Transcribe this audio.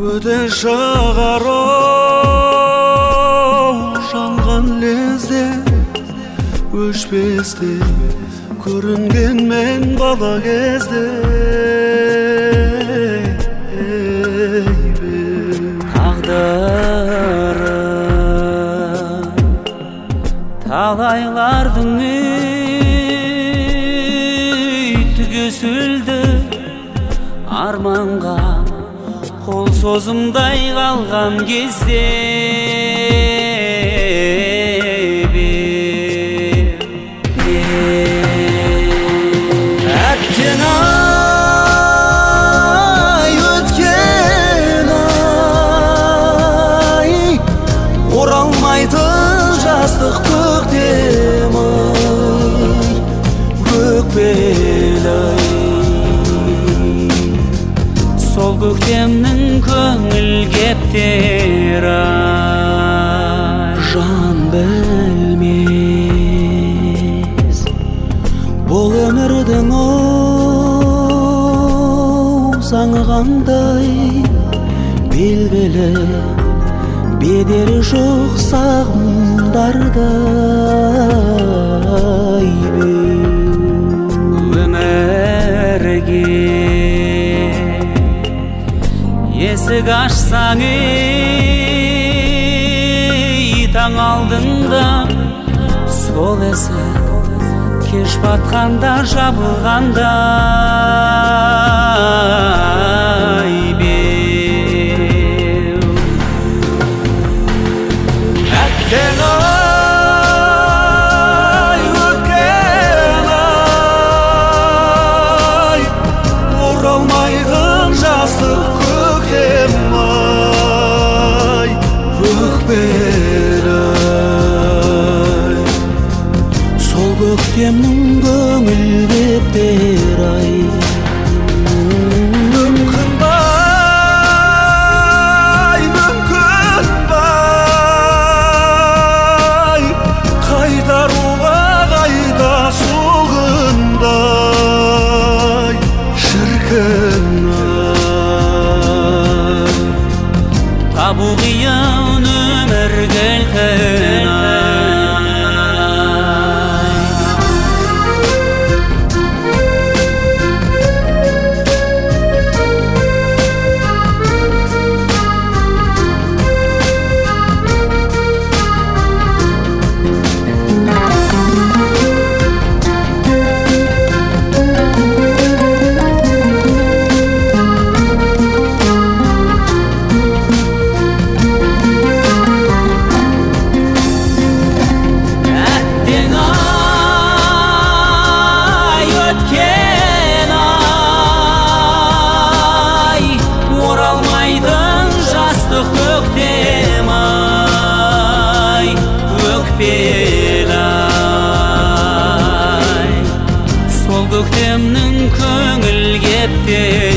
өте шығар оу жанған лезде өшпесте көрінген мен бала кезде тағдыры талайлардың түгесілді арманға қол созымдай қалған кезде әттең ай өткен ай оралмайтын жастық көктем ай өкпелі сол көктемнің көңіл кептері жан білмес бұл өмірдің заңы қандай белгілі бедері жоқ сағымдардай өмірге есік ашсаң таң алдында сол есік кеш батқанда жабылғандай беу әттең ай өткен ай оралмайтын жастық көктем ай өкпелі сол көктемнің көңіл кептері ай мүмкін бай қайтаруға қайта сол күндай шіркін ай табу қиын өмір кілтін көктем ай өкпелі ай сол көктемнің көңіл кептері